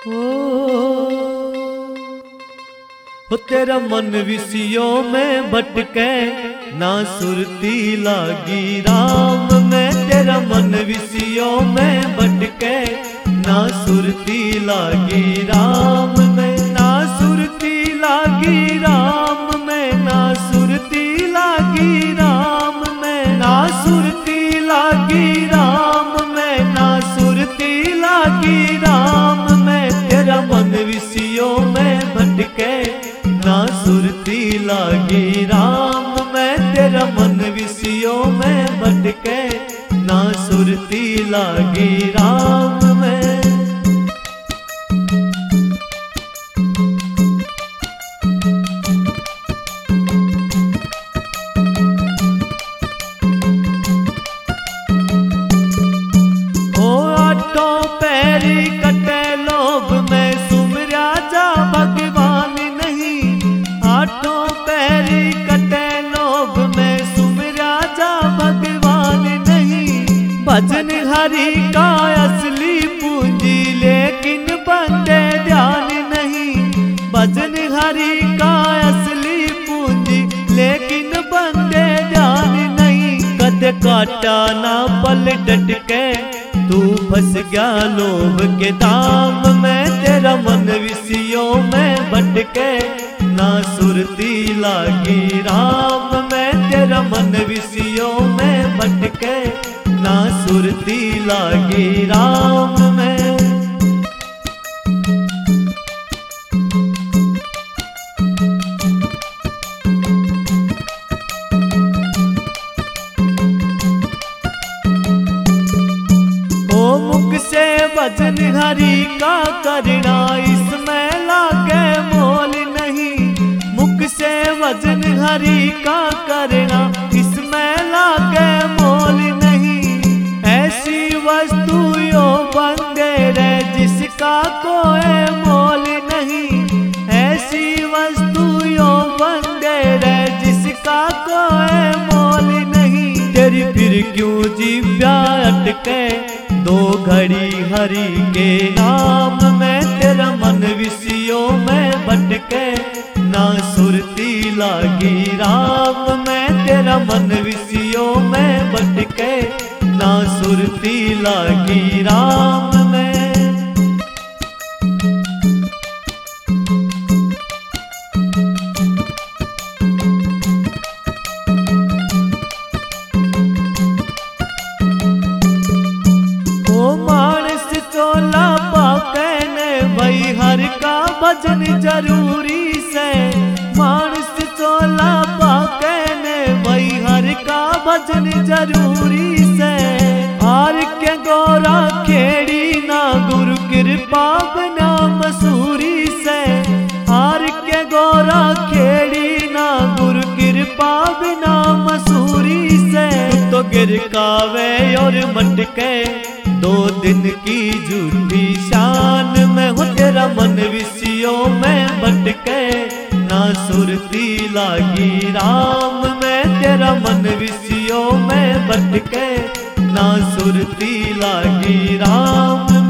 हो तेरा मन विषयों में भटके ना सुरती लागी राम में। तेरा मन विषयों में भटके ना सुरती लागी राम में। ना सुरती लागी राम में, ना सुरती लागी राम में, ना सुरती लागी राम में, ना सुरती लागी राम में। तेरा मन विषयों में भटके ना सुरती लागी राम में। तेरा मन विषयों में भटके ना सुरती लागी राम में। ओ आठों पैरी कटे लोभ में सुमरा जा भगवान नहीं। आठों पैरी कटे लोभ में सुमरा जा भगवान नहीं। भजन हरि का असली पूंजी लेकिन बंदे ध्यान नहीं। भजन हरि का असली पूंजी लेकिन बंदे ध्यान नहीं। कद काटा ना पल डटके तू फंस गया लोभ के दाम में। तेरा मन विषयों में भटके ना सुरती लागी राम में। तेरा मन विषयों में भटके ना सुरती लागी राम में। मुख से भजन हरि का करना इसमें लागे मोल नहीं। मुख से भजन हरि का करना इसमें लागे मोल नहीं। ऐसी वस्तु यो बंदे रे जिसका कोई मोल नहीं। ऐसी वस्तु यो बंदे रे जिसका कोई मोल नहीं। तेरी फिर क्यों जीव्या अटके दो घड़ी हरि के नाम में। तेरा मन विषयों में भटके ना सुरती लागी राम में। तेरा मन विषयों में भटके ना सुरती लागी राम में। मानस चोला पाकने भाई हर का भजन जरूरी से। मानस चोला पाकने भाई हर का भजन जरूरी से। हार के गोरा खेड़ी ना गुरु कृपा बना मसूरी से। हार के गोरा खेड़ी ना गुरु कृपा बिना मसूरी से। तो गिर कावे और मटके दो दिन की झूठी शान में। हो तेरा मन विषयों में भटके ना सुरती लागी राम में। तेरा मन विषयों में भटके ना सुरती लागी राम